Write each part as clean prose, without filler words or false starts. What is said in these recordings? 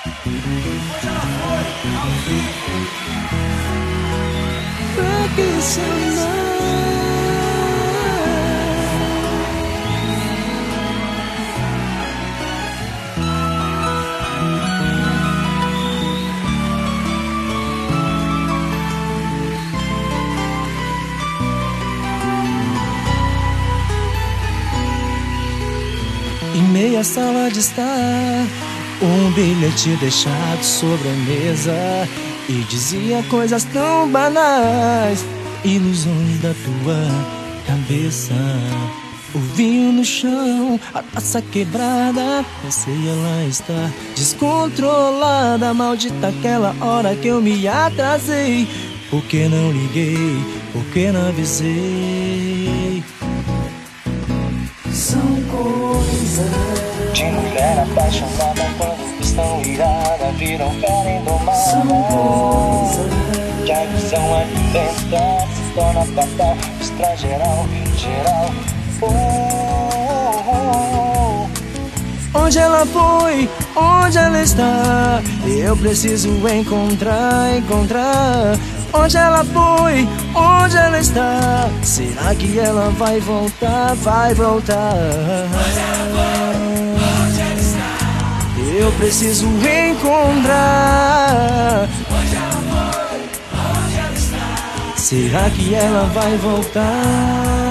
Pra que se amar? Em meia sala de estar, um bilhete deixado sobre a mesa e dizia coisas tão banais, ilusões da tua cabeça. O vinho no chão, a taça quebrada, pensei ela está descontrolada. Maldita aquela hora que eu me atrasei. Por que não liguei? Por que não avisei? São coisas de mulher apaixonada, quando estão irada, viram fera indomada. São coisas que a ilusão alimenta, se torna fatal, distrai geral, geral. Onde ela foi? Onde ela está? Eu preciso encontrar. Onde ela foi? Onde ela está? Será que ela vai voltar? Vai voltar. Onde ela foi? Onde ela está? Eu preciso encontrar. Onde ela foi? Onde ela está? Será que ela vai voltar?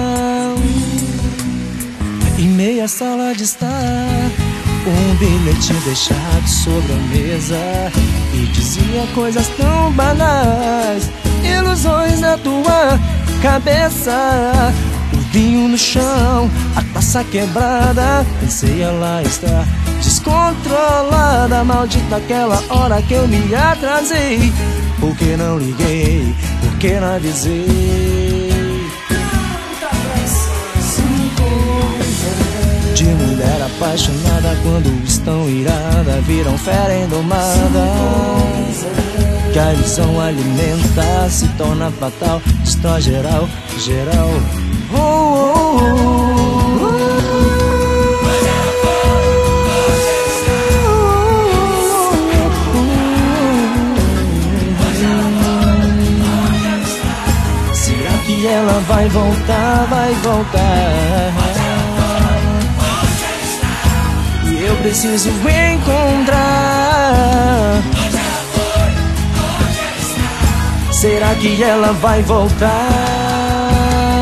Em meia sala de estar, um bilhete deixado sobre a mesa e dizia coisas tão banais, ilusões na tua cabeça. O vinho no chão, a taça quebrada, pensei ela está descontrolada. Maldita aquela hora que eu me atrasei. Por que não liguei? Por que não avisei? De mulher apaixonada, quando estão irada, viram fera indomada. Que a ilusão alimenta, se torna fatal, destrói geral, geral. Oh, oh, oh, oh. Será que ela vai voltar, vai voltar? Eu preciso encontrar. Onde ela foi? Onde ela está? Será que ela vai voltar?